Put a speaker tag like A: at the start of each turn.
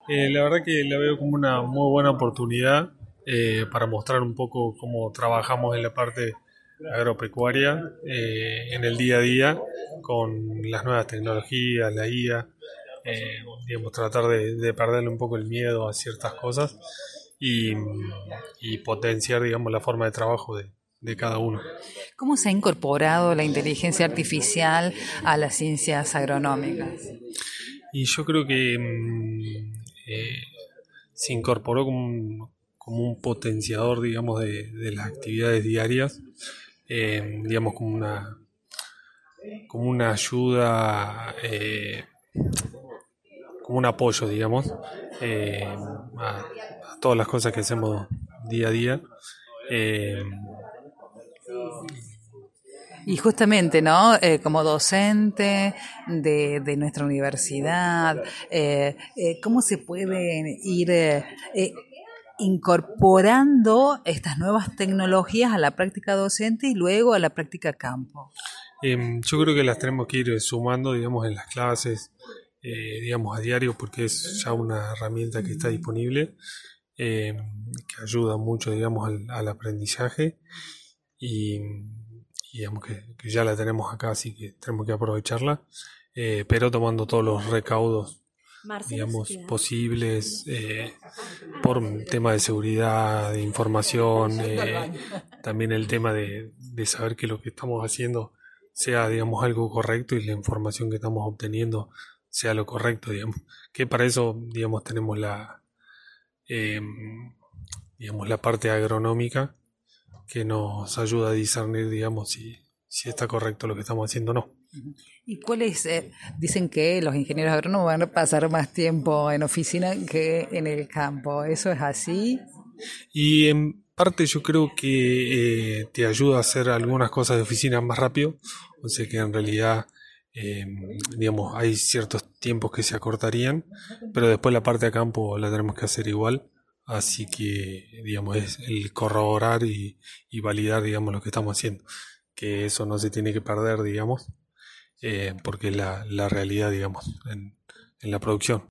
A: La verdad que la veo como una muy buena oportunidad para mostrar un poco cómo trabajamos en la parte agropecuaria en el día a día con las nuevas tecnologías, la IA, digamos, tratar de perderle un poco el miedo a ciertas cosas y, y potenciar, digamos, la forma de trabajo de cada uno.
B: ¿Cómo se ha incorporado la inteligencia artificial a las ciencias agronómicas?
A: Y yo creo que se incorporó como un potenciador, digamos, de las actividades diarias, digamos, como una ayuda, como un apoyo, digamos, a todas las cosas que hacemos día a día. Eh,
B: Y justamente, ¿no? Como docente de nuestra universidad, ¿cómo se pueden ir incorporando estas nuevas tecnologías a la práctica docente y luego a la práctica campo?
A: yo creo que las tenemos que ir sumando, digamos, en las clases, digamos, a diario, porque es ya una herramienta que está disponible, que ayuda mucho, digamos, al aprendizaje y, y digamos que ya la tenemos acá, así que tenemos que aprovecharla, pero tomando todos los recaudos, digamos, posibles por un tema de seguridad, de información, también el tema de saber que lo que estamos haciendo sea, digamos, algo correcto y la información que estamos obteniendo sea lo correcto, digamos. Que para eso, digamos, tenemos eh, digamos, la parte agronómica que nos ayuda a discernir, digamos, si está correcto lo que estamos haciendo o no.
B: ¿Y cuáles dicen que los ingenieros agrónomos van a pasar más tiempo en oficina que en el campo? ¿Eso es así?
A: Y en parte yo creo que te ayuda a hacer algunas cosas de oficina más rápido, o sea que en realidad, eh, digamos, hay ciertos tiempos que se acortarían, pero después la parte de campo la tenemos que hacer igual, así que, digamos, es el corroborar y validar, digamos, lo que estamos haciendo, que eso no se tiene que perder, digamos, porque es la realidad, digamos, en la producción.